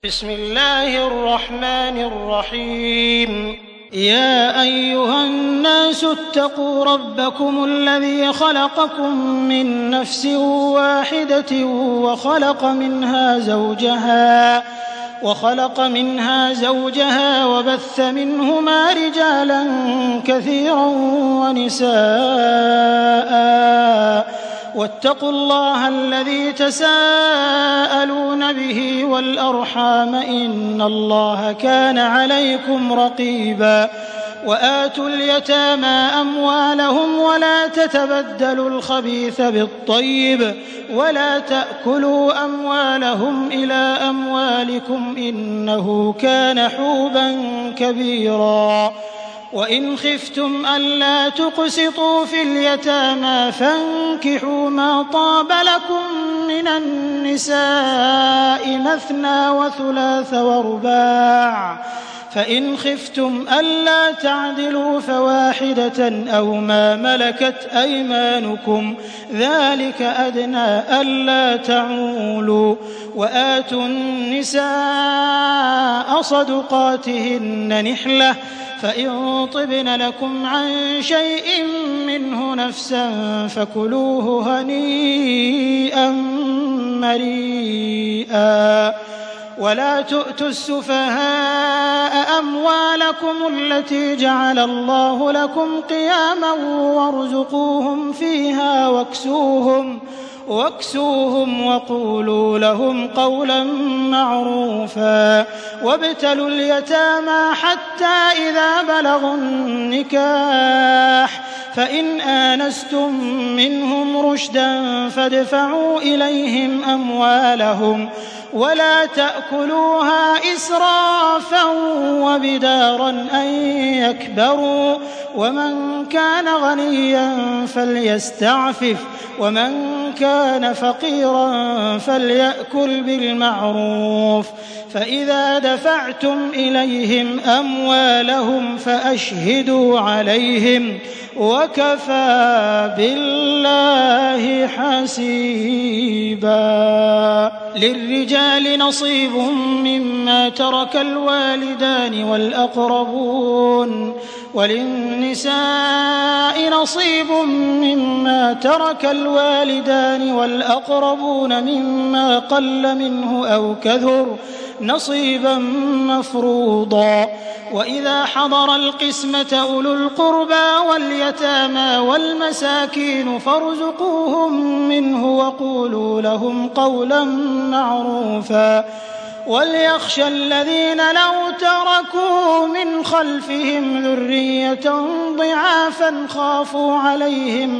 بسم الله الرحمن الرحيم. يا أيها الناس اتقوا ربكم الذي خلقكم من نفس واحدة وخلق منها زوجها وبث منهما رجالا كثيرا ونساء واتقوا الله الذي تساءلون به والأرحام إن الله كان عليكم رقيبا. وآتوا اليتامى أموالهم ولا تتبدلوا الخبيث بالطيب ولا تأكلوا أموالهم إلى أموالكم إنه كان حوبا كبيرا. وإن خفتم ألا تقسطوا في اليتامى فانكحوا ما طاب لكم من النساء مثنى وثلاث ورباع، فإن خفتم ألا تعدلوا فواحدة أو ما ملكت أيمانكم ذلك أدنى ألا تعولوا. وآتوا النساء صدقاتهن نحلة، فإن طبن لكم عن شيء منه نفسا فكلوه هنيئا مريئا. ولا تؤتوا السفهاء أموالكم التي جعل الله لكم قياما وارزقوهم فيها واكسوهم وقولوا لهم قولا معروفا. وابتلوا اليتامى حتى إذا بلغوا النكاح، فإن آنستم منهم رشدا فادفعوا إليهم أموالهم ولا تأكلوها إسرافا وبدارا أن يكبروا. ومن كان غنيا فليستعفف ومن كان فقيرا فليأكل بالمعروف. فإذا دفعتم إليهم أموالهم فأشهدوا عليهم وكفى بالله حسيبا. للرجال نصيب مما ترك الوالدان والأقربون، وللنساء نصيب مما ترك الوالدان والأقربون مما قل منه أو كثر نصيبا مفروضا. وإذا حضر القسمة أولو القربى واليتامى والمساكين فارزقوهم منه وقولوا لهم قولا معروفا. وليخشى الذين لو تركوا من خلفهم ذرية ضعافا خافوا عليهم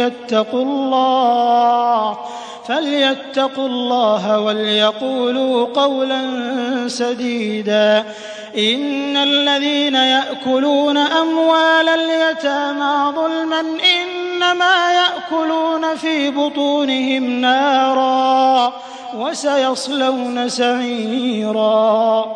فليتقوا الله وليقولوا قولا سديدا. إن الذين يأكلون أموال اليتامى ظلما إنما يأكلون في بطونهم نارا وسيصلون سعيرا.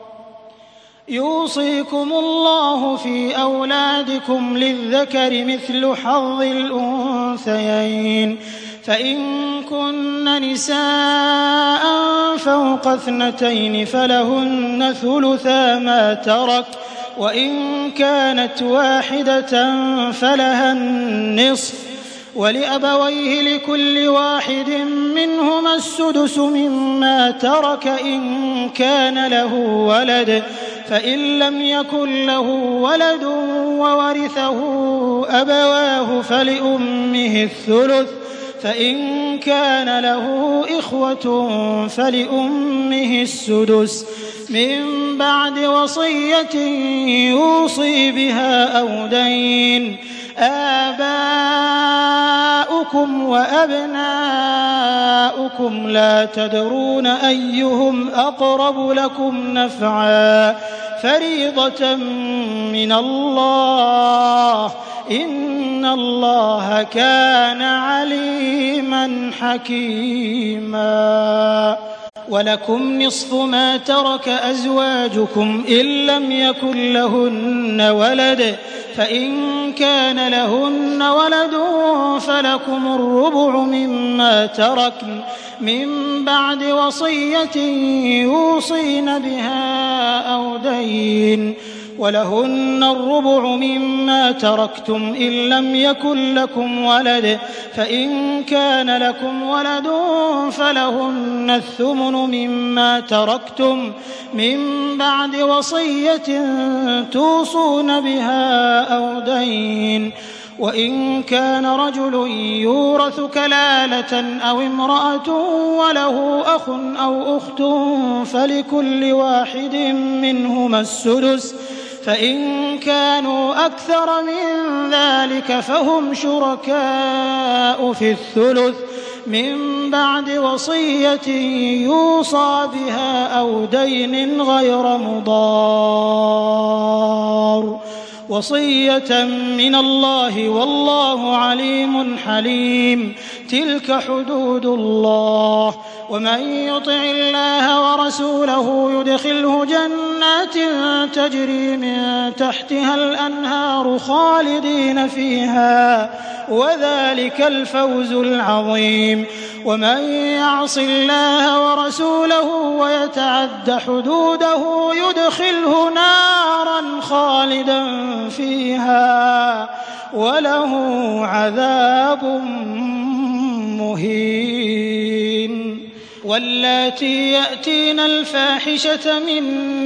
يوصيكم الله في أولادكم للذكر مثل حظ الأنثيين، فإن كن نساء فوق 2 فلهن ثلثا ما ترك، وإن كانت واحدة فلها النصف، ولأبويه لكل واحد منهما السدس مما ترك إن كان له ولد، فإن لم يكن له ولد وورثه أبواه فلأمه الثلث، فإن كان له إخوة فلأمه السدس من بعد وصية يوصي بها أو دين. آباؤكم وأبناؤكم لا تدرون أيهم أقرب لكم نفعا فريضة من الله إن الله كان عليما حكيما. ولكم نصف ما ترك أزواجكم إن لم يكن لهن ولد فإن كان لهن ولد فلكم الربع مما تركن من بعد وصية يوصين بها أو دين ولهن الربع مما تركتم إن لم يكن لكم ولد فإن كان لكم ولد فلهن الثمن مما تركتم من بعد وصية توصون بها أو دين وإن كان رجل يورث كلالة أو امرأة وله أخ أو أخت فلكل واحد منهما السدس فإن كانوا أكثر من ذلك فهم شركاء في الثلث من بعد وصية يوصى بها أو دين غير مضار وصية من الله والله عليم حليم تلك حدود الله ومن يطع الله ورسوله يدخله جنات تجري من تحتها الأنهار خالدين فيها وذلك الفوز العظيم ومن يعص الله ورسوله ويتعد حدوده يدخله نارا خالدا فيها وله عذاب مهين واللاتي يأتين الفاحشة من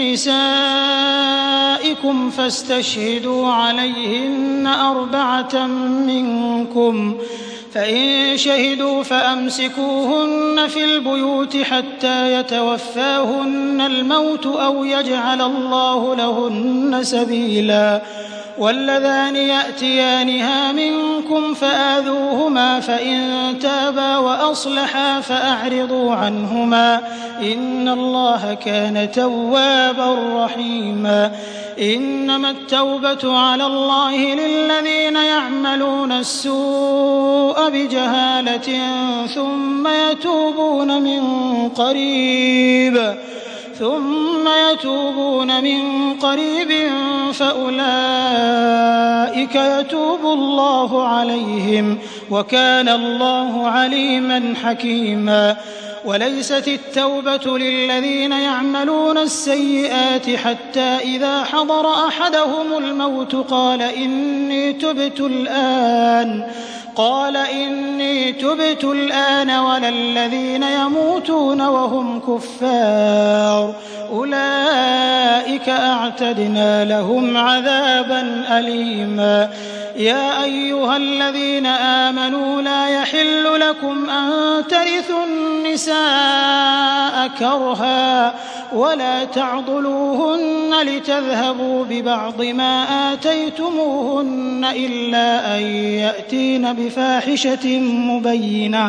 نسائكم فاستشهدوا عليهن 4 منكم فإن شهدوا فأمسكوهن في البيوت حتى يتوفاهن الموت أو يجعل الله لهن سبيلا واللذان يأتيانها منكم فآذوهما فإن تابا وأصلحا فأعرضوا عنهما إن الله كان توابا رحيما إنما التوبة على الله للذين يعملون السوء بجهالة ثم يتوبون من قريب فأولئك يتوب الله عليهم وكان الله عليما حكيما وليست التوبة للذين يعملون السيئات حتى إذا حضر أحدهم الموت قال إني تبت الآن ولا الذين يموتون وهم كفار أولئك أعتدنا لهم عذابا أليما يا أيها الذين آمنوا لا يحل لكم أن ترثوا النساء كرها ولا تعضلوهن لتذهبوا ببعض ما آتيتموهن إلا أن يأتين بفاحشة مبينة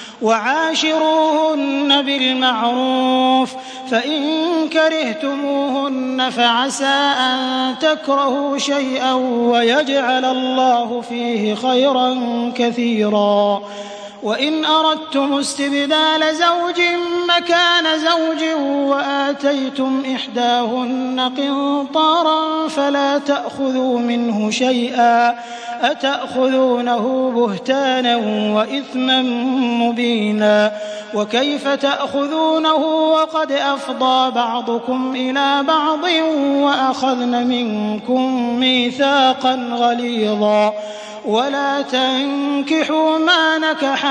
وعاشروهن بالمعروف فإن كرهتموهن فعسى أن تكرهوا شيئا ويجعل الله فيه خيرا كثيرا وإن أردتم استبدال زوج مكان زوج وآتيتم إحداهن قنطارا فلا تأخذوا منه شيئا أتأخذونه بهتانا وإثما مبينا وكيف تأخذونه وقد أفضى بعضكم إلى بعض وأخذن منكم ميثاقا غليظا ولا تنكحوا ما نكح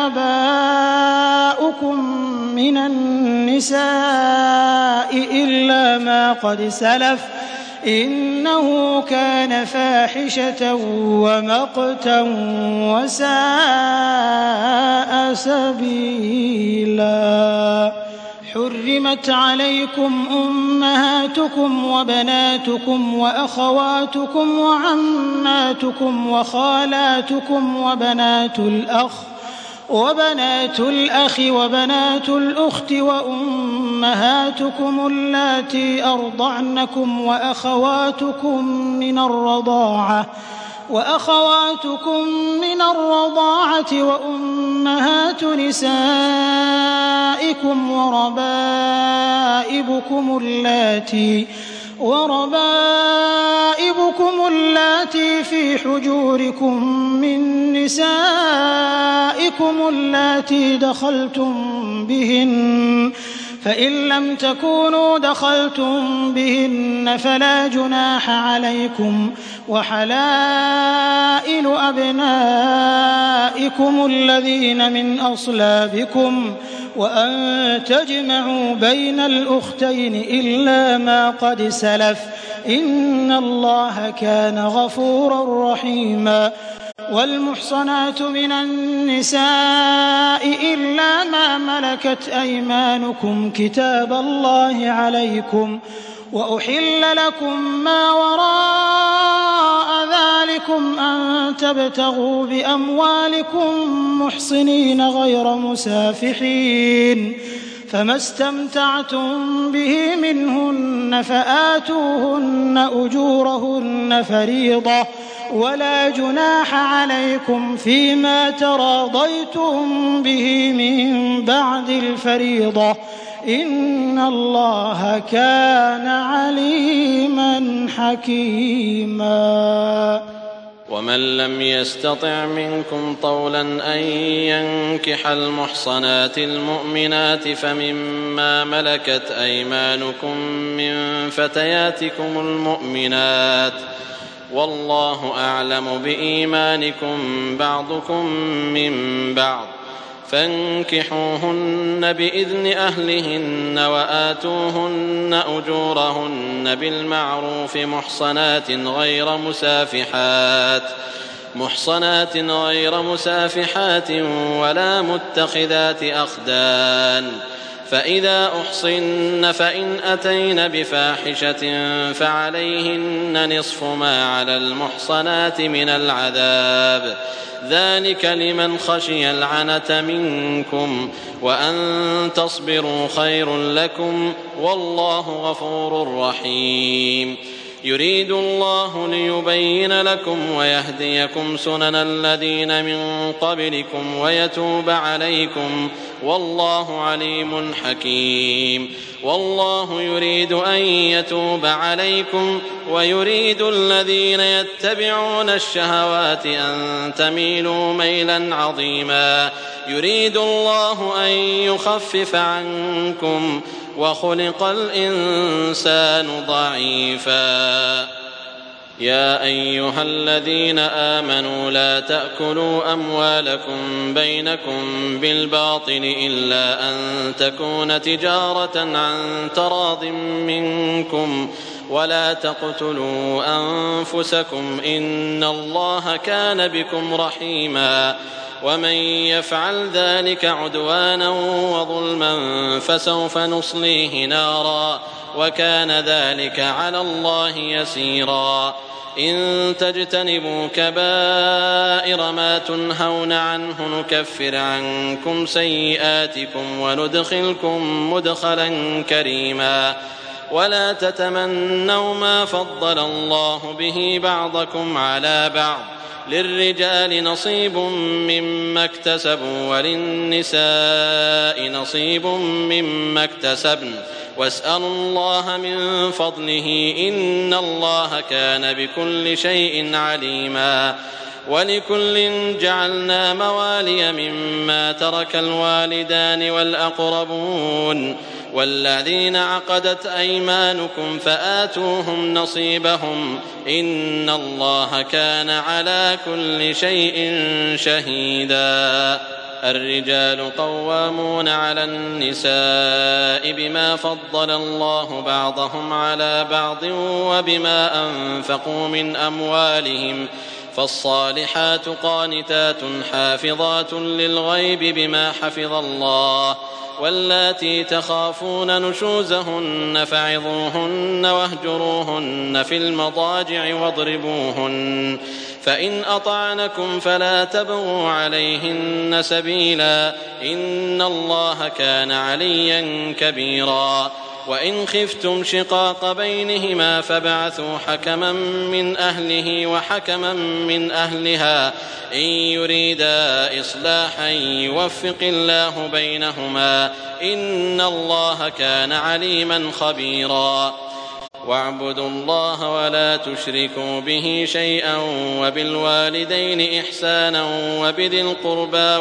آباؤكم من النساء إلا ما قد سلف إنه كان فاحشة ومقتا وساء سبيلا حرمت عليكم أمهاتكم وبناتكم وأخواتكم وعماتكم وخالاتكم وبنات الأخ وبنات الأخت وأمهاتكم اللاتي أرضعنكم وأخواتكم من الرضاعة وأخواتكم من الرضاعة وأمهات نسائكم وربائبكم اللاتي في حجوركم من نسائكم اللاتي دخلتم بهن، فإن لم تكونوا دخلتم بهن فلا جناح عليكم، وحلائل أبنائكم الذين من أصلابكم، وأن تجمعوا بين الأختين إلا ما قد سلف، إن الله كان غفورا رحيما. والمحصنات من النساء إلا ما ملكت أيمانكم كتاب الله عليكم، وأحل لكم ما وراء ذلكم أن تبتغوا بأموالكم محصنين غير مسافحين، فما استمتعتم به منهن فآتوهن أجورهن فريضة، ولا جناح عليكم فيما تراضيتم به من بعد الفريضة، إن الله كان عليما حكيما. ومن لم يستطع منكم طولا أن ينكح المحصنات المؤمنات فمما ملكت أيمانكم من فتياتكم المؤمنات، والله أعلم بإيمانكم بعضكم من بعض، فانكحوهن بإذن أهلهن وآتوهن أجورهن بالمعروف محصنات غير مسافحات ولا متخذات أخدان، فإذا أحصن فإن أتين بفاحشة فعليهن نصف ما على المحصنات من العذاب، ذلك لمن خشي العنة منكم، وأن تصبروا خير لكم، والله غفور رحيم. يريد الله ليبين لكم ويهديكم سنن الذين من قبلكم ويتوب عليكم، والله عليم حكيم. والله يريد أن يتوب عليكم ويريد الذين يتبعون الشهوات أن تميلوا ميلا عظيما. يريد الله أن يخفف عنكم وخلق الإنسان ضعيفا. يا أيها الذين آمنوا لا تأكلوا أموالكم بينكم بالباطل إلا أن تكون تجارة عن تراض منكم، ولا تقتلوا أنفسكم إن الله كان بكم رحيما. ومن يفعل ذلك عدوانا وظلما فسوف نصليه نارا، وكان ذلك على الله يسيرا. إن تجتنبوا كبائر ما تنهون عنه نكفر عنكم سيئاتكم وندخلكم مدخلا كريما. ولا تتمنوا ما فضل الله به بعضكم على بعض، للرجال نصيب مما اكتسبوا وللنساء نصيب مما اكتسبن، واسألوا الله من فضله إن الله كان بكل شيء عليما. ولكل جعلنا موالي مما ترك الوالدان والأقربون والذين عقدت أيمانكم فآتوهم نصيبهم إن الله كان على كل شيء شهيدا. الرجال قوامون على النساء بما فضل الله بعضهم على بعض وبما أنفقوا من أموالهم، فالصالحات قانتات حافظات للغيب بما حفظ الله. واللاتي تخافون نشوزهن فعظوهن واهجروهن في المضاجع واضربوهن، فإن أطعنكم فلا تبغوا عليهن سبيلا إن الله كان عليا كبيرا. وإن خفتم شقاق بينهما فابعثوا حكما من أهله وحكما من أهلها إن يريدا إصلاحا يوفق الله بينهما إن الله كان عليما خبيرا واعبدوا الله ولا تشركوا به شيئا وبالوالدين إحسانا وبذي القربى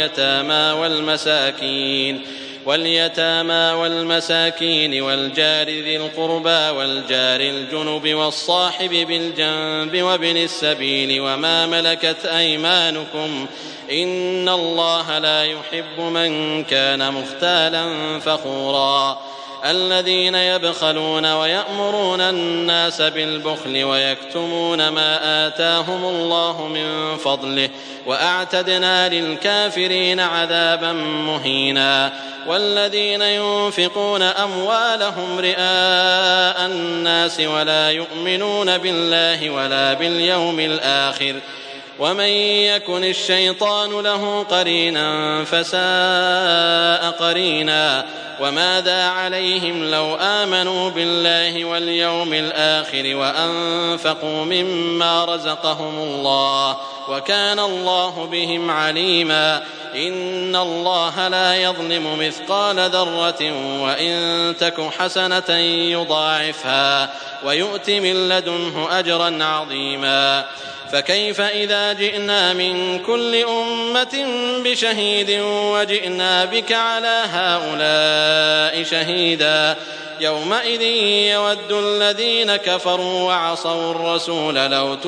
واليتامى والمساكين والجار ذي القربى والجار الجنب والصاحب بالجنب وابن السبيل وما ملكت أيمانكم إن الله لا يحب من كان مختالا فخورا الذين يبخلون ويأمرون الناس بالبخل ويكتمون ما آتاهم الله من فضله وأعتدنا للكافرين عذابا مهينا والذين ينفقون أموالهم رئاء الناس ولا يؤمنون بالله ولا باليوم الآخر ومن يكن الشيطان له قرينا فساء قرينا وماذا عليهم لو آمنوا بالله واليوم الآخر وأنفقوا مما رزقهم الله وكان الله بهم عليما إن الله لا يظلم مثقال ذرة وإن تك حسنة يضاعفها ويؤت من لدنه أجرا عظيما فكيف إذا جئنا من كل أمة بشهيد وجئنا بك على هؤلاء شهيدا يومئذ يود الذين كفروا وعصوا الرسول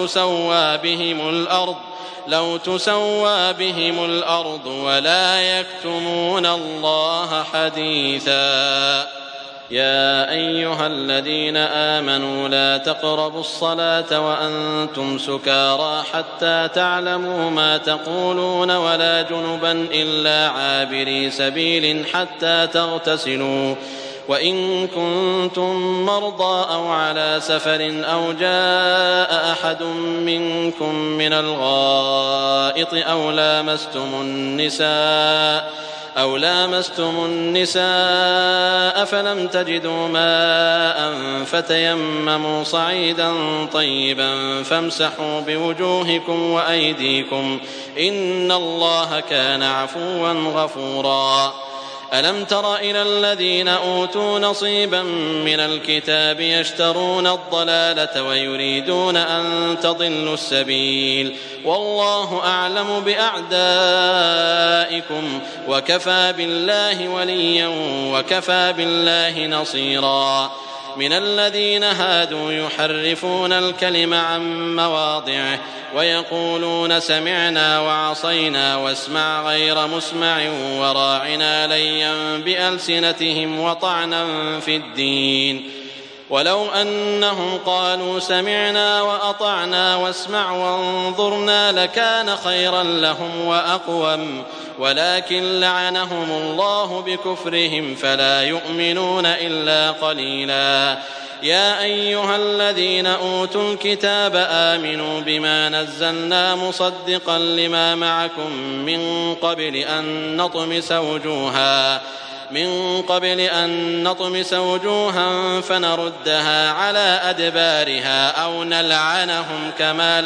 لو تسوى بهم الأرض ولا يكتمون الله حديثا يا أيها الذين آمنوا لا تقربوا الصلاة وأنتم سكارى حتى تعلموا ما تقولون ولا جنبا إلا عابري سبيل حتى تغتسلوا وإن كنتم مرضى أو على سفر أو جاء أحد منكم من الغائط أو لامستم النساء فلم تجدوا ماء فتيمموا صعيدا طيبا فامسحوا بوجوهكم وأيديكم إن الله كان عفوا غفورا ألم تر إلى الذين أوتوا نصيبا من الكتاب يشترون الضلالة ويريدون أن تضلوا السبيل والله أعلم بأعدائكم وكفى بالله وليا وكفى بالله نصيرا من الذين هادوا يحرفون الكلم عن مواضعه ويقولون سمعنا وعصينا واسمع غير مسمع وراعنا ليا بألسنتهم وطعنا في الدين ولو أنهم قالوا سمعنا وأطعنا واسمع وانظرنا لكان خيرا لهم وأقوم ولكن لعنهم الله بكفرهم فلا يؤمنون إلا قليلا يا أيها الذين أوتوا الكتاب آمنوا بما نزلنا مصدقا لما معكم من قبل أن نطمس وجوها فنردها على أدبارها أو نلعنهم كما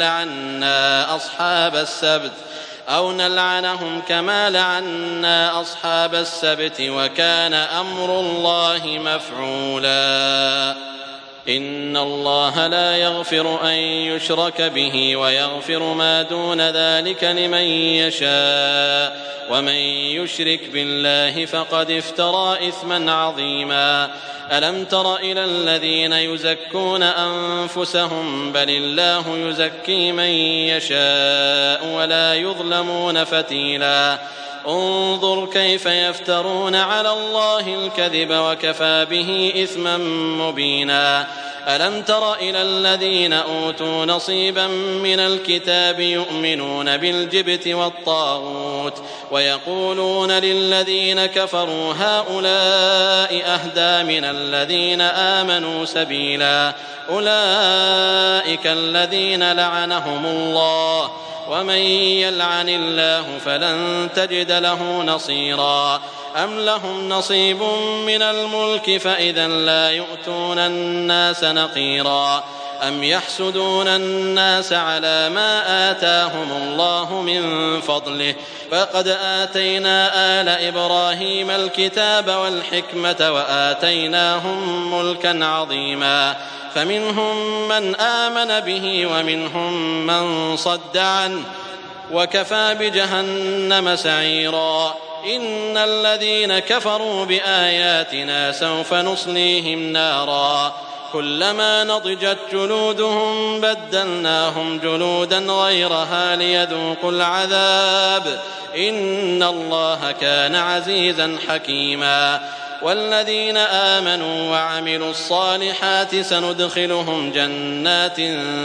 لعنا أصحاب السبت وكان أمر الله مفعولا إن الله لا يغفر أن يشرك به ويغفر ما دون ذلك لمن يشاء ومن يشرك بالله فقد افترى إثما عظيما ألم تر إلى الذين يزكون أنفسهم بل الله يزكي من يشاء ولا يظلمون فتيلا انظر كيف يفترون على الله الكذب وكفى به إثما مبينا ألم تر إلى الذين أوتوا نصيبا من الكتاب يؤمنون بالجبت والطاغوت ويقولون للذين كفروا هؤلاء أهدى من الذين آمنوا سبيلا أولئك الذين لعنهم الله ومن يلعن الله فلن تجد له نصيرا أم لهم نصيب من الملك فإذا لا يؤتون الناس نقيرا أم يحسدون الناس على ما آتاهم الله من فضله فقد آتينا آل إبراهيم الكتاب والحكمة وآتيناهم ملكا عظيما فمنهم من آمن به ومنهم من صد عنه وكفى بجهنم سعيرا إن الذين كفروا بآياتنا سوف نصليهم نارا كلما نضجت جلودهم بدلناهم جلودا غيرها ليذوقوا العذاب إن الله كان عزيزا حكيما والذين آمنوا وعملوا الصالحات سندخلهم جنات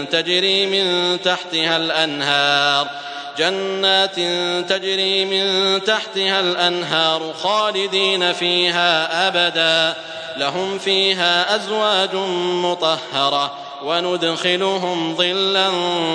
تجري من تحتها الأنهار خالدين فيها أبدا لهم فيها أزواج مطهرة وندخلهم ظلا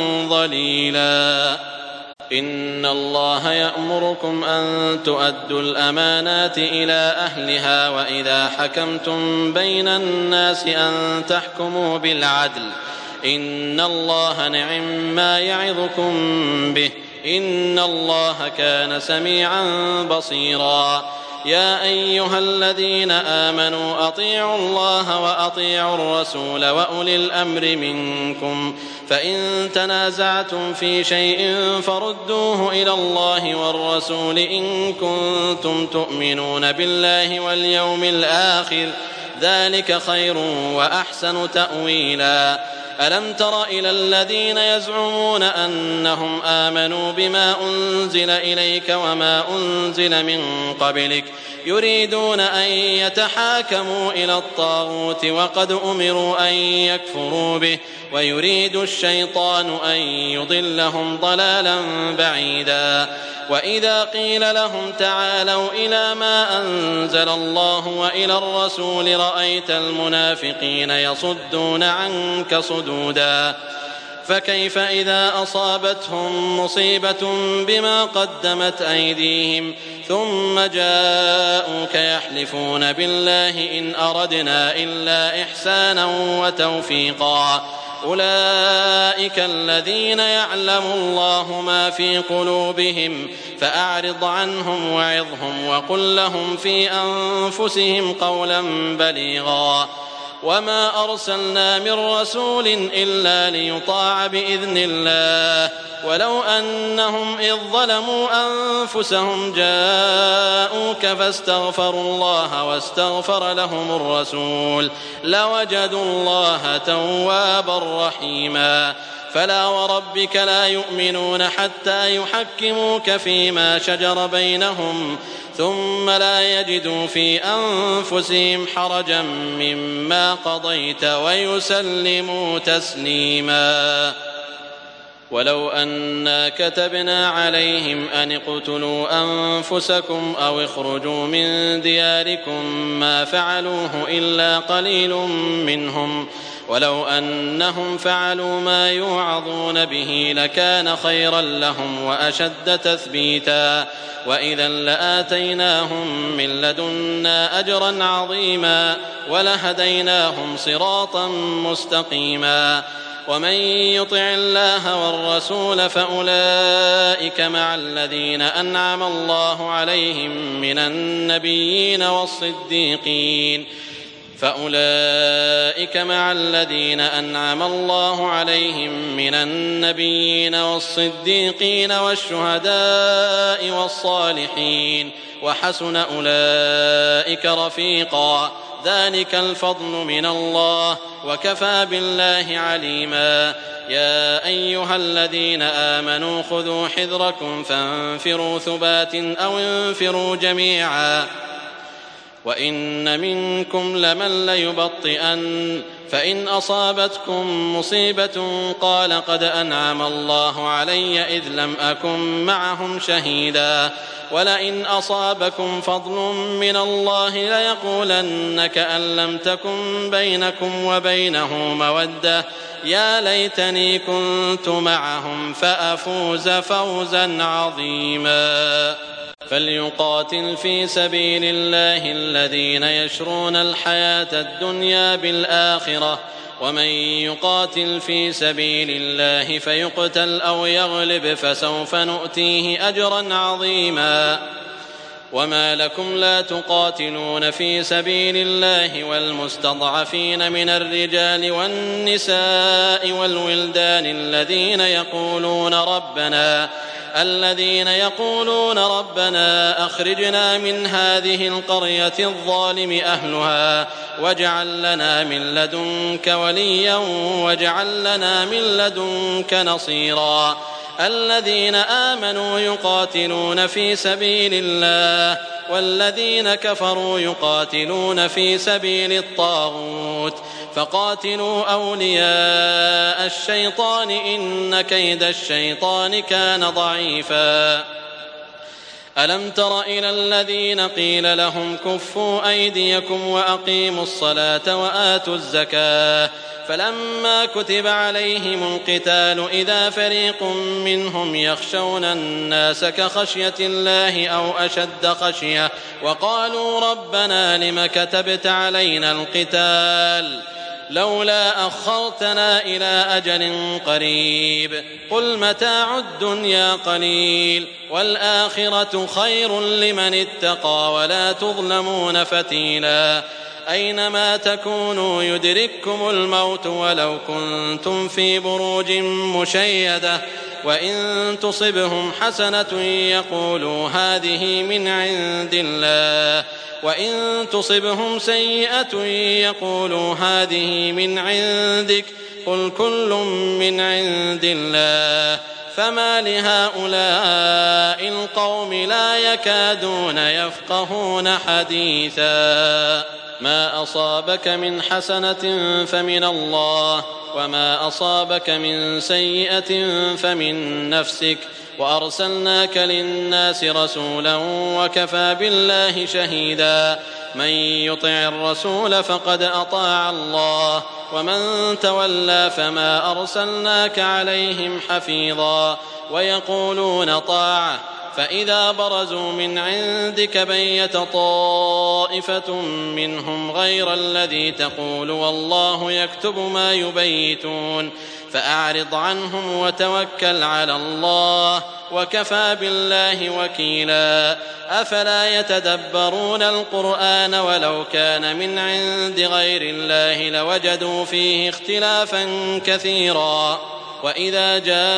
ظليلا إن الله يأمركم أن تؤدوا الأمانات إلى أهلها وإذا حكمتم بين الناس أن تحكموا بالعدل إن الله نعم ما يعظكم به إن الله كان سميعا بصيرا يا أيها الذين آمنوا أطيعوا الله وأطيعوا الرسول وأولي الأمر منكم فإن تنازعتم في شيء فردوه إلى الله والرسول إن كنتم تؤمنون بالله واليوم الآخر ذلك خير وأحسن تأويلا ألم تر إلى الذين يزعمون أنهم آمنوا بما أنزل إليك وما أنزل من قبلك يريدون أن يتحاكموا إلى الطاغوت وقد أمروا أن يكفروا به ويريد الشيطان أن يضلهم ضلالا بعيدا وإذا قيل لهم تعالوا إلى ما أنزل الله وإلى الرسول رأيت المنافقين يصدون عنك صدودا فكيف إذا أصابتهم مصيبة بما قدمت أيديهم ثم جاءوك يحلفون بالله إن أردنا إلا إحسانا وتوفيقا أولئك الذين يعلم الله ما في قلوبهم فأعرض عنهم وعظهم وقل لهم في أنفسهم قولا بليغا وما أرسلنا من رسول إلا ليطاع بإذن الله ولو أنهم إذ ظلموا أنفسهم جاءوك فاستغفروا الله واستغفر لهم الرسول لوجدوا الله توابا رحيما فلا وربك لا يؤمنون حتى يحكموك فيما شجر بينهم ثم لا يجدوا في أنفسهم حرجا مما قضيت ويسلموا تسليما ولو أنا كتبنا عليهم أن اقتلوا أنفسكم أو اخرجوا من دياركم ما فعلوه إلا قليل منهم ولو أنهم فعلوا ما يوعظون به لكان خيرا لهم وأشد تثبيتا وإذا لآتيناهم من لدنا أجرا عظيما ولهديناهم صراطا مستقيما ومن يطع الله والرسول فأولئك مع الذين أنعم الله عليهم من النبيين والصديقين والشهداء والصالحين وحسن أولئك رفيقا ذلك الفضل من الله وكفى بالله عليما يا أيها الذين آمنوا خذوا حذركم فانفروا ثبات أو انفروا جميعا وإن منكم لمن ليبطئن فإن أصابتكم مصيبة قال قد أنعم الله علي إذ لم أكن معهم شهيدا ولئن أصابكم فضل من الله ليقولن كأن لم تكن بينكم وبينه مودة يا ليتني كنت معهم فأفوز فوزا عظيما فليقاتل في سبيل الله الذين يشرون الحياة الدنيا بالآخرة ومن يقاتل في سبيل الله فيقتل أو يغلب فسوف نؤتيه أجرا عظيما. وما لكم لا تقاتلون في سبيل الله والمستضعفين من الرجال والنساء والولدان الذين يقولون ربنا أخرجنا من هذه القرية الظالم أهلها واجعل لنا من لدنك وليا واجعل لنا من لدنك نصيرا. الذين آمنوا يقاتلون في سبيل الله والذين كفروا يقاتلون في سبيل الطاغوت فقاتلوا أولياء الشيطان إن كيد الشيطان كان ضعيفا. ألم تر إلى الذين قيل لهم كفوا أيديكم وأقيموا الصلاة وآتوا الزكاة فلما كتب عليهم القتال إذا فريق منهم يخشون الناس كخشية الله أو أشد خشية وقالوا ربنا لم كتبت علينا القتال لولا أخرتنا إلى أجل قريب قل متاع الدنيا قليل والآخرة خير لمن اتقى ولا تظلمون فتيلا. أينما تكونوا يدرككم الموت ولو كنتم في بروج مشيدة وإن تصبهم حسنة يقولوا هذه من عند الله وإن تصبهم سيئة يقولوا هذه من عندك قل كل من عند الله فما لهؤلاء القوم لا يكادون يفقهون حديثا. ما أصابك من حسنة فمن الله وما أصابك من سيئة فمن نفسك وأرسلناك للناس رسولا وكفى بالله شهيدا. من يطع الرسول فقد أطاع الله ومن تولى فما أرسلناك عليهم حفيظا. ويقولون طاعة فإذا برزوا من عندك بيت طائفة منهم غير الذي تقول والله يكتب ما يبيتون فأعرض عنهم وتوكل على الله وكفى بالله وكيلا. أفلا يتدبرون القرآن ولو كان من عند غير الله لوجدوا فيه اختلافا كثيرا. وإذا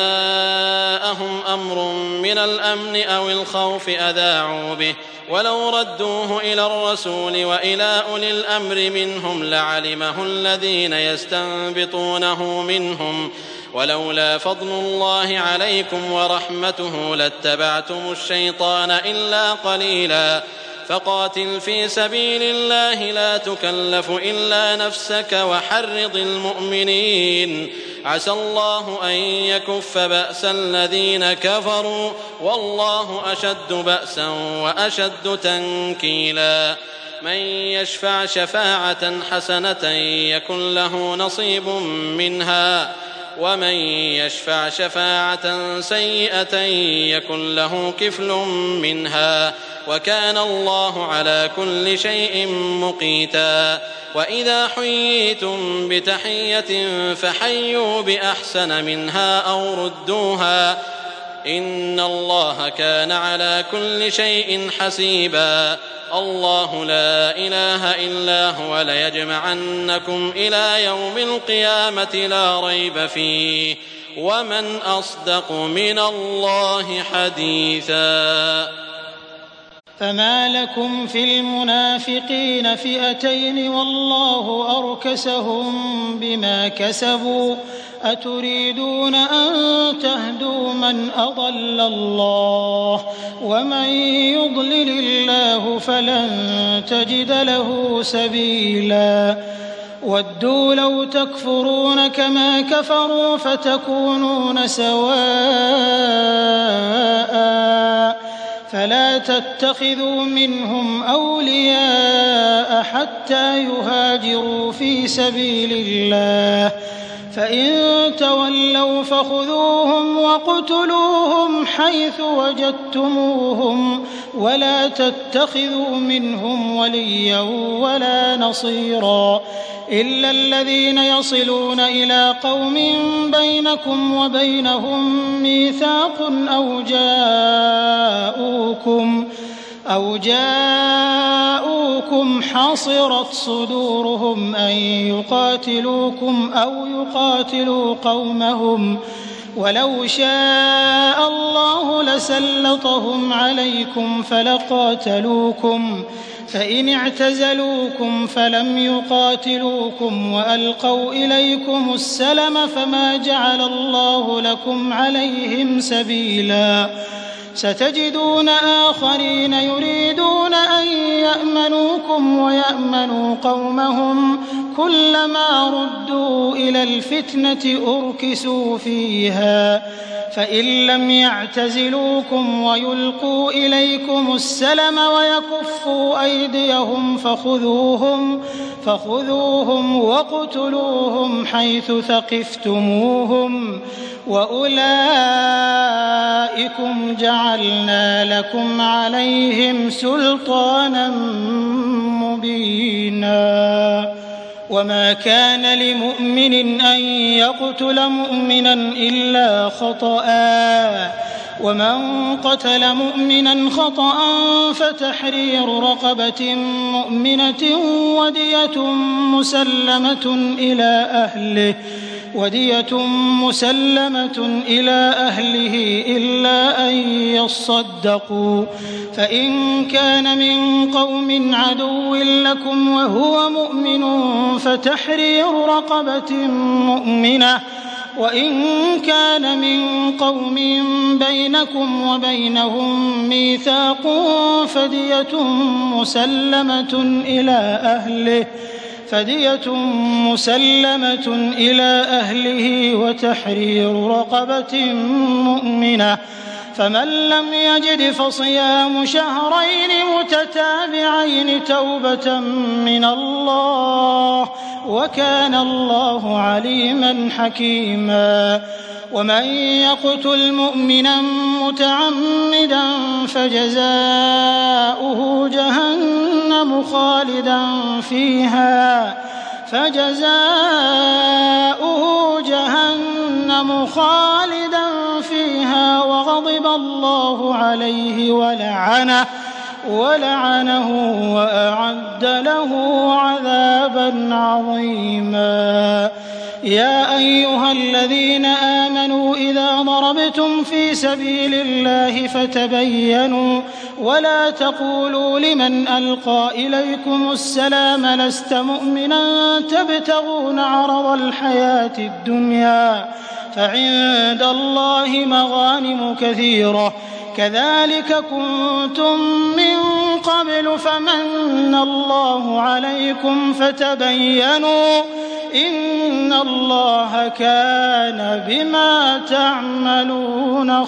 جاءهم أمر من الأمن أو الخوف أذاعوا به ولو ردوه إلى الرسول وإلى أولي الأمر منهم لعلمه الذين يستنبطونه منهم ولولا فضل الله عليكم ورحمته لاتبعتم الشيطان إلا قليلا. فقاتل في سبيل الله لا تكلف إلا نفسك وحرض المؤمنين عسى الله أن يكف بأس الذين كفروا والله أشد بأسا وأشد تنكيلا. من يشفع شفاعة حسنة يكن له نصيب منها ومن يشفع شفاعة سيئة يكن له كفل منها وكان الله على كل شيء مقيتا. وإذا حييتم بتحية فحيوا بأحسن منها أو ردوها إن الله كان على كل شيء حسيبا. الله لا إله إلا هو ليجمعنكم إلى يوم القيامة لا ريب فيه ومن أصدق من الله حديثا. فما لكم في المنافقين فئتين والله أركسهم بما كسبوا أتريدون أن تهدوا من أضل الله ومن يضلل الله فلن تجد له سبيلا. ودوا لو تكفرون كما كفروا فتكونون سواء فلا تتخذوا منهم أولياء حتى يهاجروا في سبيل الله فإن تولوا فخذوهم وَاقْتُلُوهُمْ حيث وجدتموهم ولا تتخذوا منهم وليا ولا نصيرا إلا الذين يصلون إلى قوم بينكم وبينهم ميثاق أو جاءوكم حصرت صدورهم أن يقاتلوكم أو يقاتلوا قومهم ولو شاء الله لسلطهم عليكم فلقاتلوكم فإن اعتزلوكم فلم يقاتلوكم وألقوا إليكم السلم فما جعل الله لكم عليهم سبيلا ستجدون آخرين يريدون أن يأمنوكم ويأمنوا قومهم كلما ردوا إلى الفتنة أركسوا فيها فإن لم يعتزلوكم ويلقوا إليكم السلم ويكفوا أيديهم فخذوهم واقتلوهم حيث ثقفتموهم وأولئكم جعلنا لكم عليهم سلطانا مبينا وما كان لمؤمن أن يقتل مؤمنا إلا خطأ ومن قتل مؤمنا خطأ فتحرير رقبة مؤمنة ودية مسلمة إلى أهله إلا أن يصدقوا فإن كان من قوم عدو لكم وهو مؤمن فتحرير رقبة مؤمنة وإن كان من قوم بينكم وبينهم ميثاق فدية مسلمة إلى أهله وتحرير رقبة مؤمنة فمن لم يجد فصيام شهرين متتابعين توبة من الله وكان الله عليما حكيما ومن يقتل مؤمنا متعمدا فجزاؤه جهنم خالدا فيها وغضب الله عليه ولعنه وأعد له عذابا عظيما يا أيها الذين آمنوا إذا ضربتم في سبيل الله فتبينوا ولا تقولوا لمن ألقى إليكم السلام لست مؤمنا تبتغون عرض الحياة الدنيا فعند الله مغانم كثيرة كذلك كنتم من قبل فمن الله عليكم فتبينوا إن الله كان بما تعملون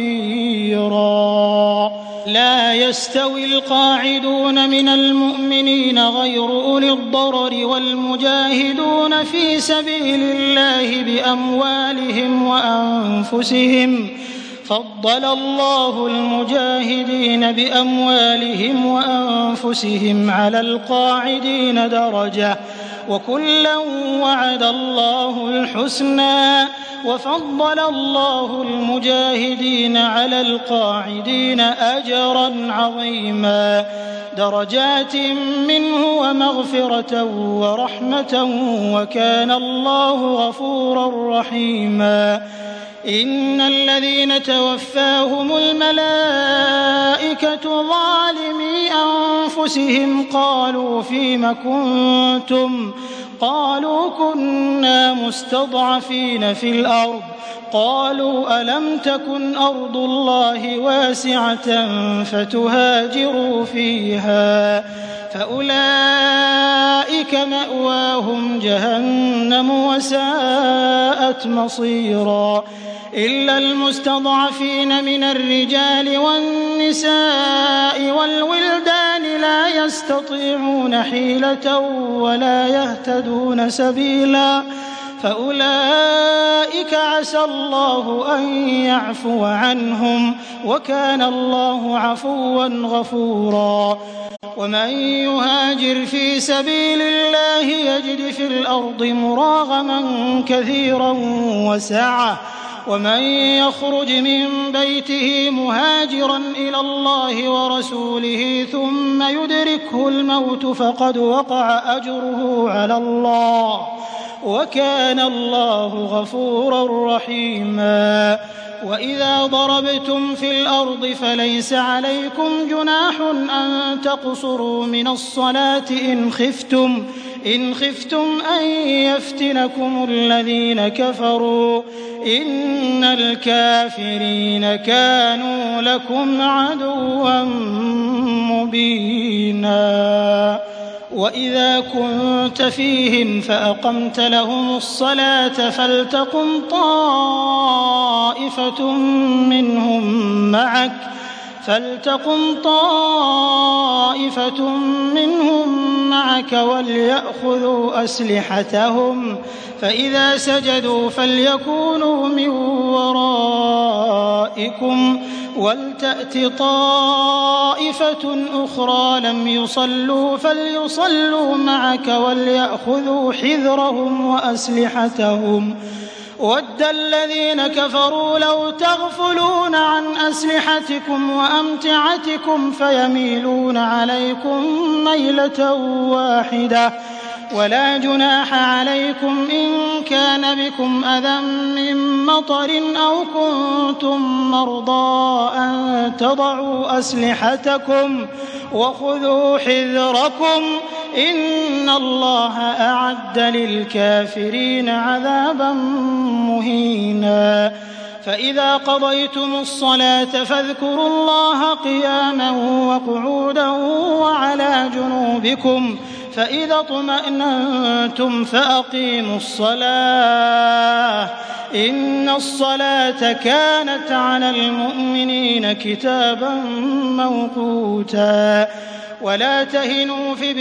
خبيرا لا يستوي القاعدون من المؤمنين غير أولي الضرر والمجاهدون في سبيل الله بأموالهم وأنفسهم فضل الله المجاهدين بأموالهم وأنفسهم على القاعدين درجة وكلا وعد الله الحسنى وفضل الله المجاهدين على القاعدين أجرا عظيما درجات منه ومغفرة ورحمة وكان الله غفورا رحيما إن الذين توفاهم الملائكة ظالمي أنفسهم قالوا فيم كنتم قالوا كنا مستضعفين في الأرض قالوا ألم تكن أرض الله واسعة فتهاجروا فيها فأولئك مأواهم جهنم وساءت مصيرا إلا المستضعفين من الرجال والنساء والولدان لا يستطيعون حيلة ولا يهتدون سبيلا فأولئك عسى الله أن يعفو عنهم وكان الله عفوا غفورا ومن يهاجر في سبيل الله يجد في الأرض مراغما كثيرا وسعة ومن يخرج من بيته مهاجرا إلى الله ورسوله ثم يدركه الموت فقد وقع أجره على الله وكان الله غفورا رحيما وإذا ضربتم في الأرض فليس عليكم جناح أن تقصروا من الصلاة إن خفتم أن يفتنكم الذين كفروا إن الكافرين كانوا لكم عدوا مبينا وإذا كنت فيهم فأقمت لهم الصلاة فلتقم طائفة منهم معك وليأخذوا أسلحتهم فإذا سجدوا فليكونوا من ورائكم ولتأت طائفة أخرى لم يصلوا فليصلوا معك وليأخذوا حذرهم وأسلحتهم وَدَّ الَّذِينَ كَفَرُوا لَوْ تَغْفُلُونَ عَنْ أَسْلِحَتِكُمْ وَأَمْتِعَتِكُمْ فَيَمِيلُونَ عَلَيْكُمْ مَيْلَةً وَاحِدَةً ولا جناح عليكم إن كان بكم أذى من مطر أو كنتم مرضى أن تضعوا أسلحتكم وخذوا حذركم إن الله أعد للكافرين عذابا مهينا فإذا قضيتم الصلاة فاذكروا الله قياما وقعودا وعلى جنوبكم فإذا اطمأننتم فأقيموا الصلاة إن الصلاة كانت على المؤمنين كتابا موقوتا ولا تهنوا في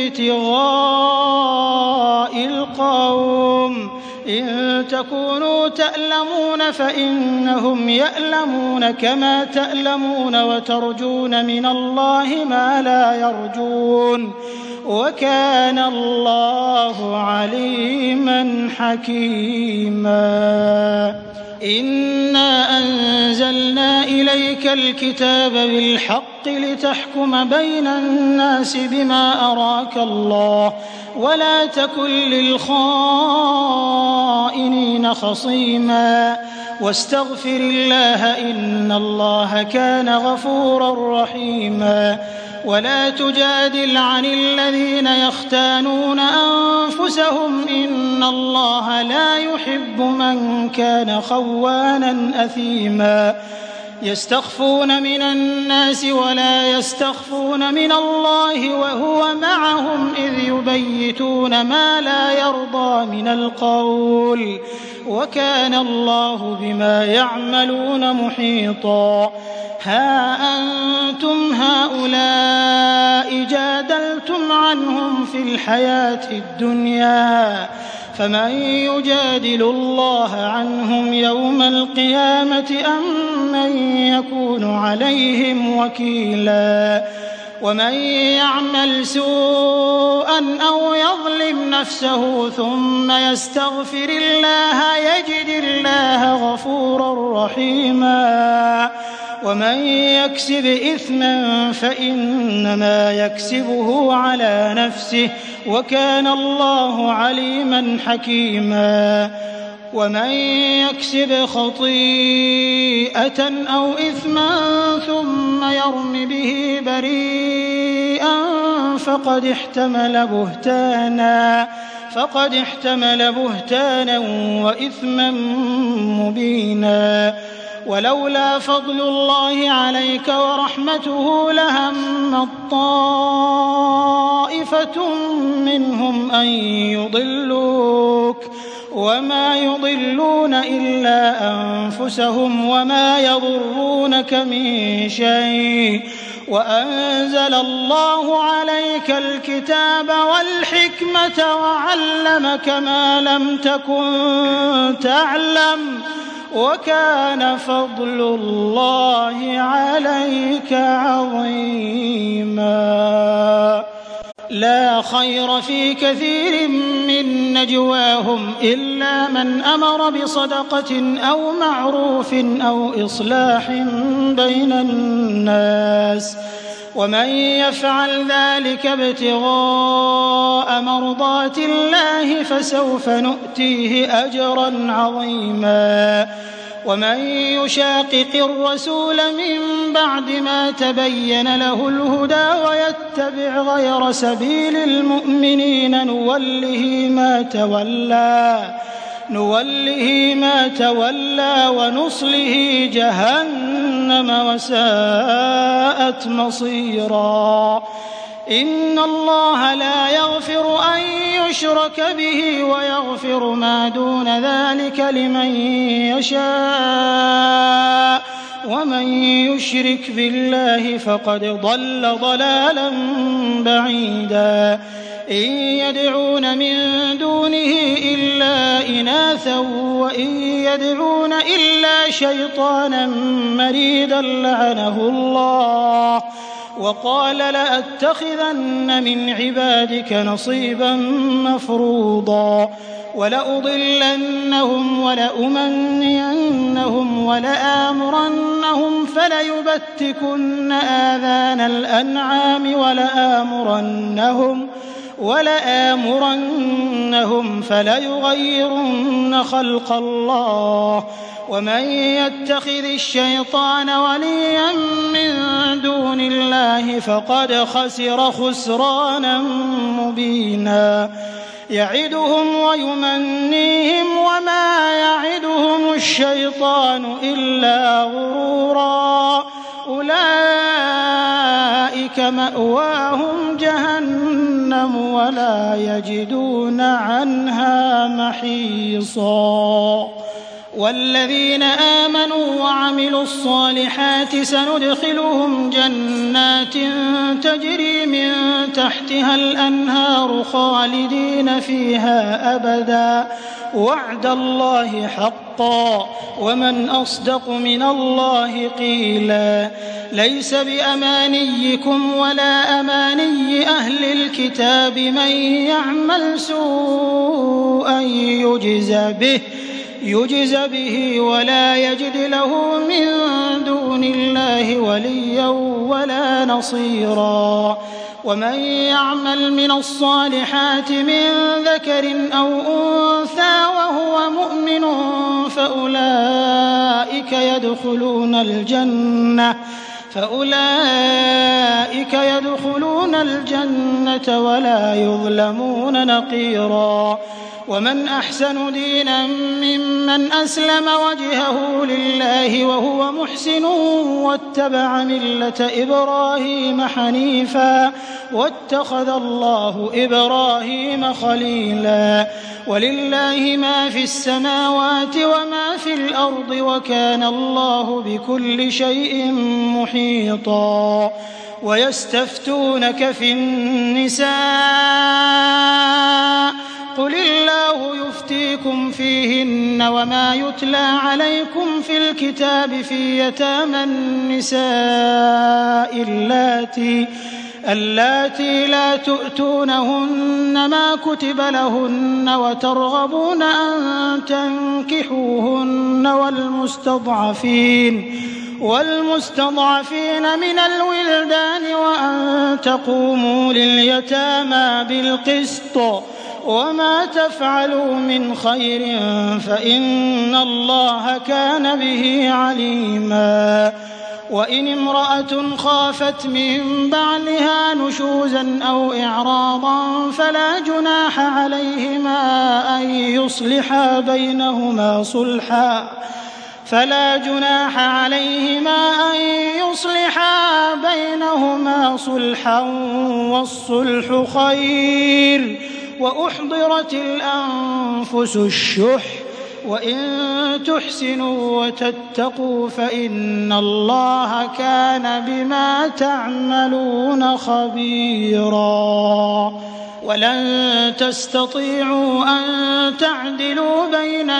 ابتغاء القوم إن تكونوا تألمون فإنهم يألمون كما تألمون وترجون من الله ما لا يرجون وكان الله عليما حكيما إنا أنزلنا إليك الكتاب بالحق لتحكم بين الناس بما أراك الله ولا تكن للخائنين خصيما واستغفر الله إن الله كان غفورا رحيما ولا تجادل عن الذين يختانون أنفسهم إن الله لا يحب من كان خوانا أثيما يستخفون من الناس ولا يستخفون من الله وهو معهم إذ يبيتون ما لا يرضى من القول وكان الله بما يعملون محيطا ها أنتم هؤلاء جادلتم عنهم في الحياة الدنيا فمن يجادل الله عنهم يوم القيامة أم من يكون عليهم وكيلا ومن يعمل سوءا أو يظلم نفسه ثم يستغفر الله يجد الله غفورا رحيما ومن يكسب إثما فإنما يكسبه على نفسه وكان الله عليما حكيما ومن يكسب خطيئة أو إثما ثم يرم به بريئا فقد احتمل بهتانا وإثما مبينا ولولا فضل الله عليك ورحمته لهم طائفة منهم أن يضلوك وما يضلون إلا أنفسهم وما يضرونك من شيء وأنزل الله عليك الكتاب والحكمة وعلمك ما لم تكن تعلم وكان فضل الله عليك عظيما. لا خير في كثير من نجواهم إلا من أمر بصدقة أو معروف أو إصلاح بين الناس ومن يفعل ذلك ابتغاء مرضات الله فسوف نؤتيه أجرا عظيما. ومن يشاقق الرسول من بعد ما تبين له الهدى ويتبع غير سبيل المؤمنين نوله ما تولى ونصله جهنم وساءت مصيرا. إن الله لا يغفر أن يشرك به ويغفر ما دون ذلك لمن يشاء ومن يشرك بالله فقد ضل ضلالا بعيدا. إن يدعون من دونه إلا إناثا وإن يدعون إلا شيطانا مريدا لعنه الله وقال لأتخذن من عبادك نصيبا مفروضا ولأضلنهم ولأمنينهم ولآمرنهم فليبتكن آذان الأنعام ولآمرنهم فليغيرن خلق الله ومن يتخذ الشيطان وليا من دون الله فقد خسر خسرانا مبينا. يعدهم ويمنيهم وما يعدهم الشيطان إلا غرورا. أولئك مأواهم جهنم ولا يجدون عنها محيصا. والذين آمنوا وعملوا الصالحات سندخلهم جنات تجري من تحتها الأنهار خالدين فيها أبدا وعد الله حقا ومن أصدق من الله قيلا. ليس بأمانيكم ولا أماني أهل الكتاب من يعمل سوءا يجز به ولا يجد له من دون الله وليا ولا نصيرا. ومن يعمل من الصالحات من ذكر أو أنثى وهو مؤمن فأولئك يدخلون الجنة ولا يظلمون نقيرا. ومن أحسن دينا ممن أسلم وجهه لله وهو محسن واتبع ملة إبراهيم حنيفا واتخذ الله إبراهيم خليلا. ولله ما في السماوات وما في الأرض وكان الله بكل شيء محيطا. ويستفتونك في النساء قل الله يفتيكم فيهن وما يتلى عليكم في الكتاب في يتامى النساء اللاتي لا تؤتونهن ما كتب لهن وترغبون أن تنكحوهن والمستضعفين من الولدان وأن تقوموا لليتامى بالقسط وما تفعلوا من خير فإن الله كان به عليما. وإن امرأة خافت من بعلها نشوزا أو إعراضا فلا جناح عليهما أن يصلحا بينهما صلحا فلا جناح عليهما أن يصلحا بينهما صلحا والصلح خير وأحضرت الأنفس الشح وإن تحسنوا وتتقوا فإن الله كان بما تعملون خبيرا ولن تستطيعوا أن تعدلوا بين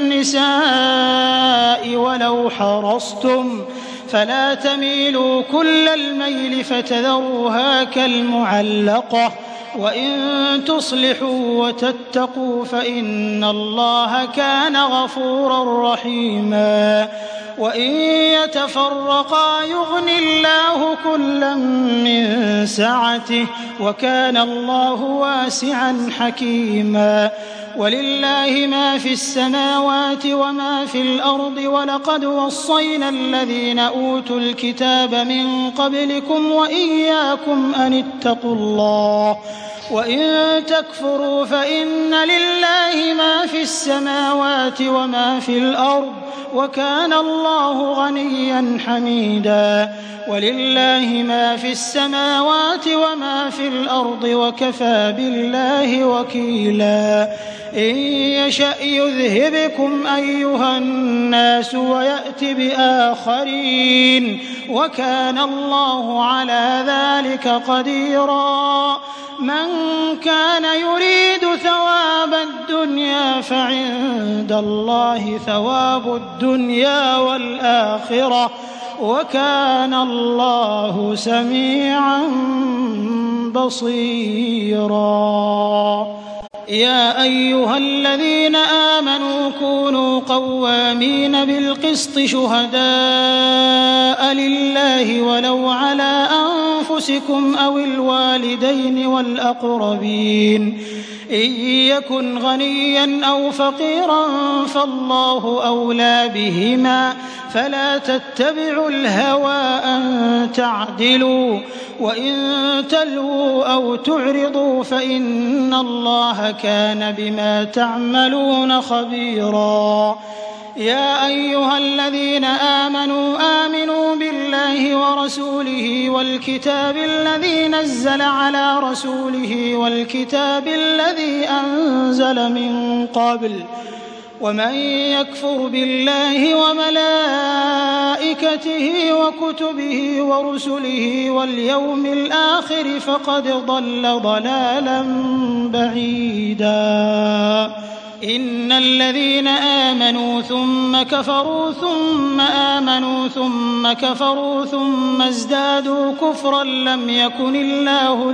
النساء ولو حرصتم فلا تميلوا كل الميل فتذروها كالمعلقة وإن تصلحوا وتتقوا فإن الله كان غفورا رحيما وإن يتفرقا يغن الله كلا من سعته وكان الله واسعا حكيما ولله ما في السماوات وما في الأرض ولقد وصينا الذين أوتوا الكتاب من قبلكم وإياكم أن اتقوا الله وإن تكفروا فإن لله ما في السماوات وما في الأرض وكان الله غنيا حميدا ولله ما في السماوات وما في الأرض وكفى بالله وكيلا إن يشأ يذهبكم أيها الناس ويأت بآخرين وكان الله على ذلك قديرا من كان يريد ثواب الدنيا فعند الله ثواب الدنيا والآخرة وكان الله سميعا بصيرا يا أيها الذين آمنوا كونوا قوامين بالقسط شهداء لله ولو على أنفسكم أو الوالدين والأقربين إن يكن غنيا أو فقيرا فالله أولى بهما فلا تتبعوا الهوى أن تعدلوا وإن تلووا أو تعرضوا فإن الله كان بما تعملون خبيرا يا أيها الذين آمنوا بالله ورسوله والكتاب الذي نزل على رسوله والكتاب الذي أنزل من قبل ومن يكفر بالله وملائكته وكتبه ورسله واليوم الآخر فقد ضل ضلالا بعيدا إن الذين آمنوا ثم كفروا ثم آمنوا ثم كفروا ثم ازدادوا كفرا لم يكن الله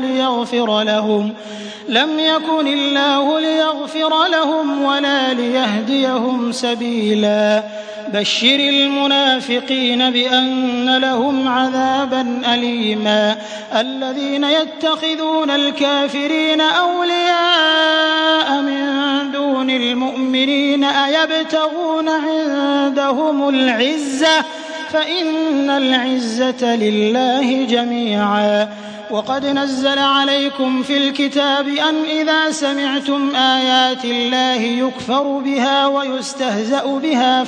ليغفر لهم ولا ليهديهم سبيلا بشر المنافقين بأن لهم عذابا أليما الذين يتخذون الكافرين أولياء من دون المؤمنين أيبتغون عندهم العزة فإن العزة لله جميعا وقد نزل عليكم في الكتاب أن إذا سمعتم آيات الله يكفر بها ويستهزأ بها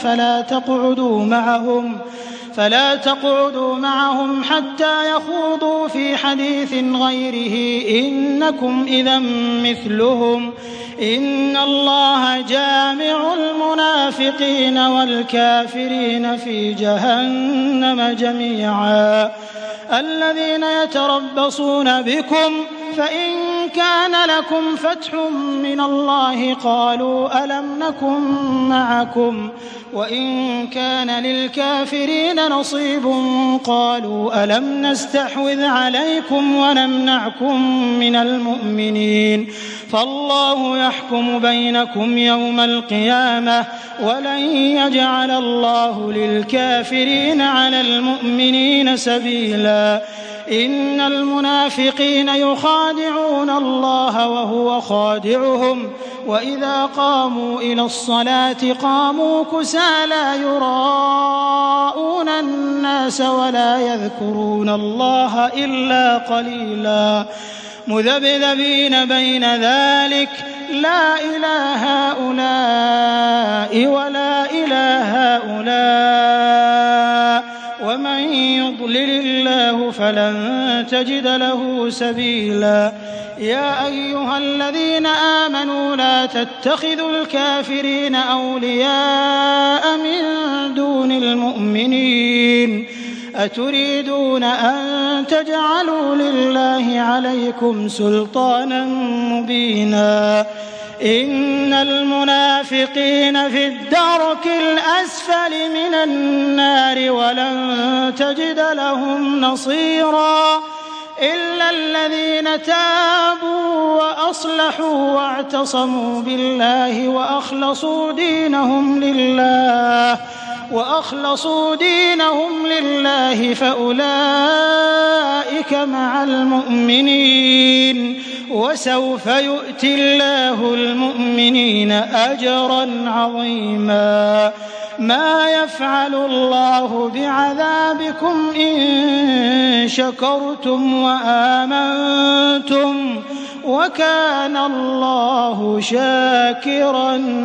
فلا تقعدوا معهم حتى يخوضوا في حديث غيره إنكم إذا مثلهم إن الله جامع المنافقين والكافرين في جهنم جميعا الذين يتربصون بكم فإن كان لكم فتح من الله قالوا ألم نكن معكم وإن كان للكافرين نصيب قالوا ألم نستحوذ عليكم ونمنعكم من المؤمنين فالله يحكم بينكم يوم القيامة ولن يجعل الله للكافرين على المؤمنين سبيلا إن المنافقين يخادعون الله وهو خادعهم وإذا قاموا إلى الصلاة قاموا كسالى يراءون الناس ولا يذكرون الله إلا قليلا مذبذبين بين ذلك لا إله هؤلاء ولا إله هؤلاء فلن تجد له سبيلا. يا أيها الذين آمنوا لا تتخذوا الكافرين أولياء من دون المؤمنين أتريدون أن تجعلوا لله عليكم سلطانا مبينا إن المنافقين في الدرك الأسفل من النار ولن تجد لهم نصيرا إلا الذين تابوا وأصلحوا واعتصموا بالله وأخلصوا دينهم لله فأولئك مع المؤمنين وسوف يؤتي الله المؤمنين أجرا عظيما. ما يفعل الله بعذابكم إن شكرتم وآمنتم وكان الله شاكرا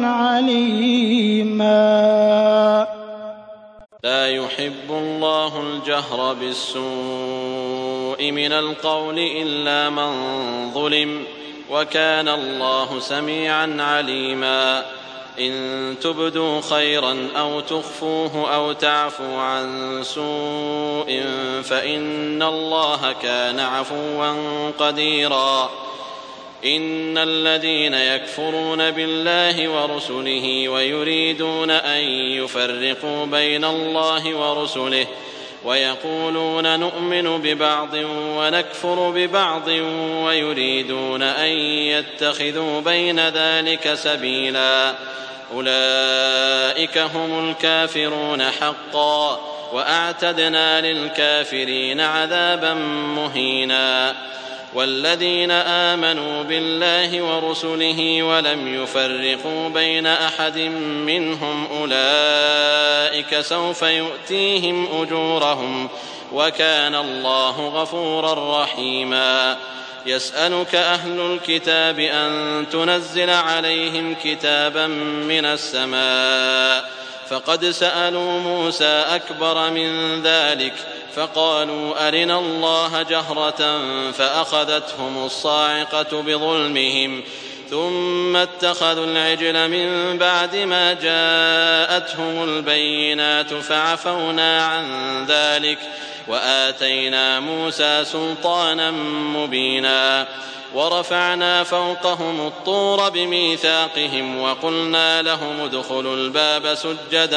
عليما. لا يحب الله الجهر بالسوء من القول إلا من ظلم وكان الله سميعا عليما. إن تبدوا خيرا أو تخفوه أو تعفوا عن سوء فإن الله كان عفوا قديرا. إن الذين يكفرون بالله ورسله ويريدون أن يفرقوا بين الله ورسله ويقولون نؤمن ببعض ونكفر ببعض ويريدون أن يتخذوا بين ذلك سبيلا أولئك هم الكافرون حقا وأعتدنا للكافرين عذابا مهينا. والذين آمنوا بالله ورسله ولم يفرقوا بين أحد منهم أولئك سوف يؤتيهم أجورهم وكان الله غفورا رحيما. يسألك أهل الكتاب أن تنزل عليهم كتابا من السماء فقد سألوا موسى أكبر من ذلك فقالوا أرنا الله جهرة فأخذتهم الصاعقة بظلمهم ثم اتخذوا العجل من بعد ما جاءتهم البينات فعفونا عن ذلك وآتينا موسى سلطانا مبينا. ورفعنا فوقهم الطور بميثاقهم وقلنا لهم ادخلوا الباب سجدا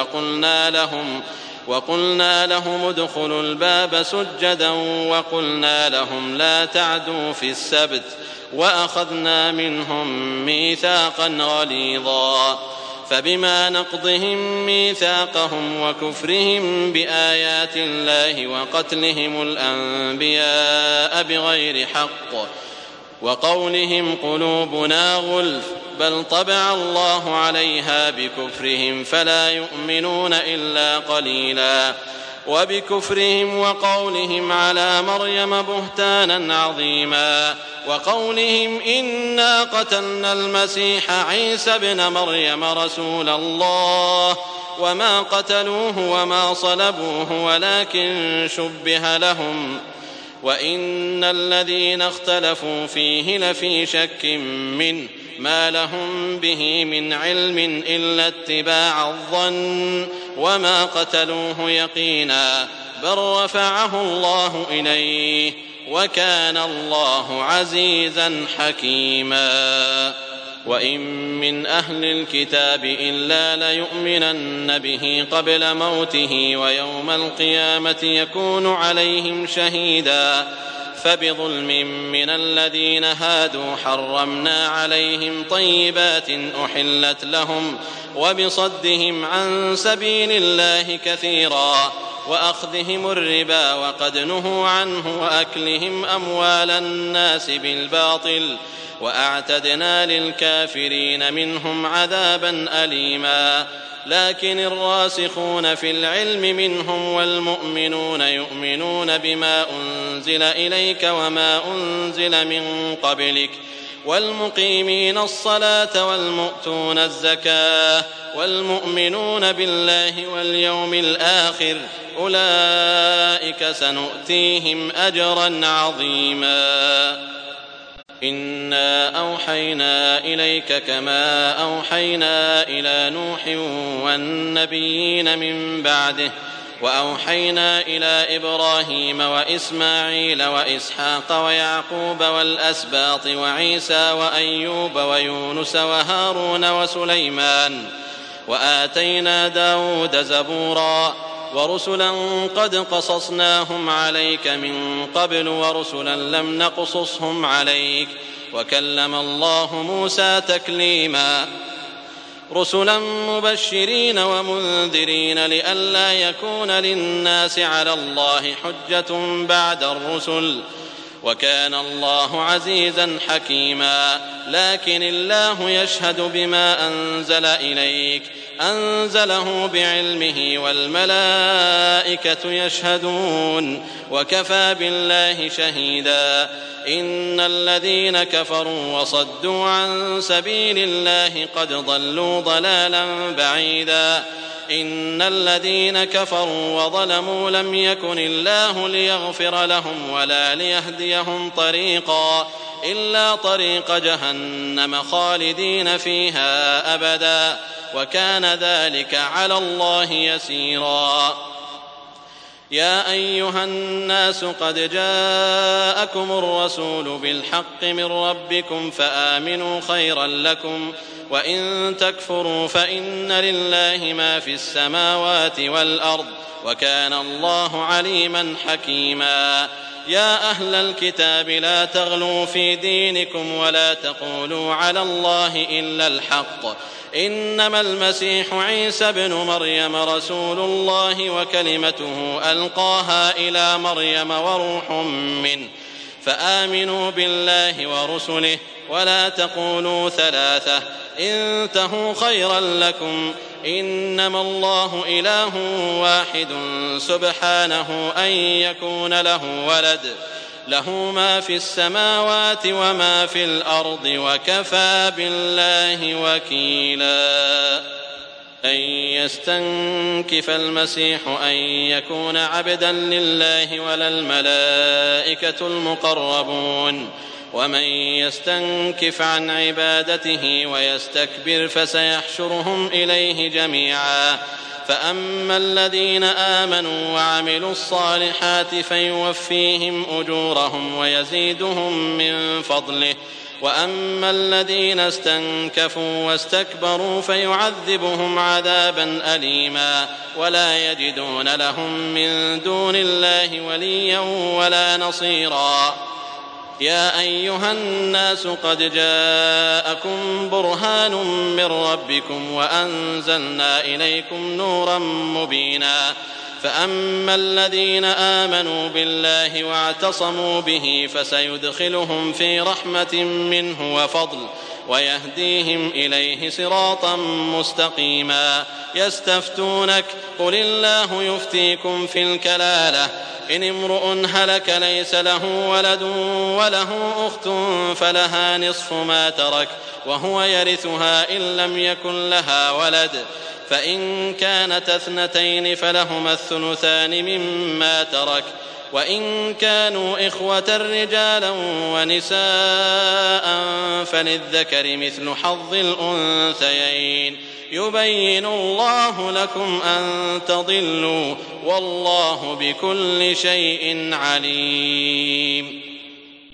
وقلنا لهم لا تعدوا في السبت وأخذنا منهم ميثاقا غليظا. فبما نقضهم ميثاقهم وكفرهم بآيات الله وقتلهم الأنبياء بغير حق وقولهم قلوبنا غلف بل طبع الله عليها بكفرهم فلا يؤمنون إلا قليلا. وبكفرهم وقولهم على مريم بهتانا عظيما وقولهم إنا قتلنا المسيح عيسى ابن مريم رسول الله وما قتلوه وما صلبوه ولكن شبه لهم وإن الذين اختلفوا فيه لفي شك منه ما لهم به من علم إلا اتباع الظن وما قتلوه يقينا بل رفعه الله إليه وكان الله عزيزا حكيما. وإن من أهل الكتاب إلا ليؤمنن به قبل موته ويوم القيامة يكون عليهم شهيدا. فبظلم من الذين هادوا حرمنا عليهم طيبات أحلت لهم وبصدهم عن سبيل الله كثيرا وأخذهم الربا وقد نهوا عنه وأكلهم أموال الناس بالباطل وأعتدنا للكافرين منهم عذابا أليما. لكن الراسخون في العلم منهم والمؤمنون يؤمنون بما أنزل إليك وما أنزل من قبلك والمقيمين الصلاة والمؤتون الزكاة والمؤمنون بالله واليوم الآخر أولئك سنؤتيهم أجرا عظيما. إنا أوحينا إليك كما أوحينا إلى نوح والنبيين من بعده وأوحينا إلى إبراهيم وإسماعيل وإسحاق ويعقوب والأسباط وعيسى وأيوب ويونس وهارون وسليمان وآتينا داود زبورا ورسلا قد قصصناهم عليك من قبل ورسلا لم نقصصهم عليك وكلم الله موسى تكليما رسلا مبشرين ومنذرين لئلا يكون للناس على الله حجة بعد الرسل وكان الله عزيزا حكيما. لكن الله يشهد بما أنزل إليك أنزله بعلمه والملائكة يشهدون وكفى بالله شهيدا. إن الذين كفروا وصدوا عن سبيل الله قد ضلوا ضلالا بعيدا. إن الذين كفروا وظلموا لم يكن الله ليغفر لهم ولا ليهديهم طريقا إلا طريق جهنم خالدين فيها أبدا وكان ذلك على الله يسيرا. يا أيها الناس قد جاءكم الرسول بالحق من ربكم فآمنوا خيرا لكم وإن تكفروا فإن لله ما في السماوات والأرض وكان الله عليما حكيما. يا أهل الكتاب لا تغلوا في دينكم ولا تقولوا على الله إلا الحق إنما المسيح عيسى ابن مريم رسول الله وكلمته ألقاها إلى مريم وروح منه فآمنوا بالله ورسله ولا تقولوا ثلاثة انتهوا خيرا لكم إنما الله إله واحد سبحانه أن يكون له ولد له ما في السماوات وما في الأرض وكفى بالله وكيلا. أن يستنكف المسيح أن يكون عبدا لله ولا الملائكة المقربون ومن يستنكف عن عبادته ويستكبر فسيحشرهم إليه جميعا. فأما الذين آمنوا وعملوا الصالحات فيوفيهم أجورهم ويزيدهم من فضله وأما الذين استنكفوا واستكبروا فيعذبهم عذابا أليما ولا يجدون لهم من دون الله وليا ولا نصيرا. يا أيها الناس قد جاءكم برهان من ربكم وأنزلنا إليكم نورا مبينا. فأما الذين آمنوا بالله واعتصموا به فسيدخلهم في رحمة منه وفضل ويهديهم إليه صراطا مستقيما. يستفتونك قل الله يفتيكم في الكلالة إن امرؤ هلك ليس له ولد وله أخت فلها نصف ما ترك وهو يرثها إن لم يكن لها ولد فإن كانت اثنتين فلهما الثلثان مما ترك وإن كانوا إخوة رجالا ونساء فللذكر مثل حظ الأنثيين يبين الله لكم أن تضلوا والله بكل شيء عليم.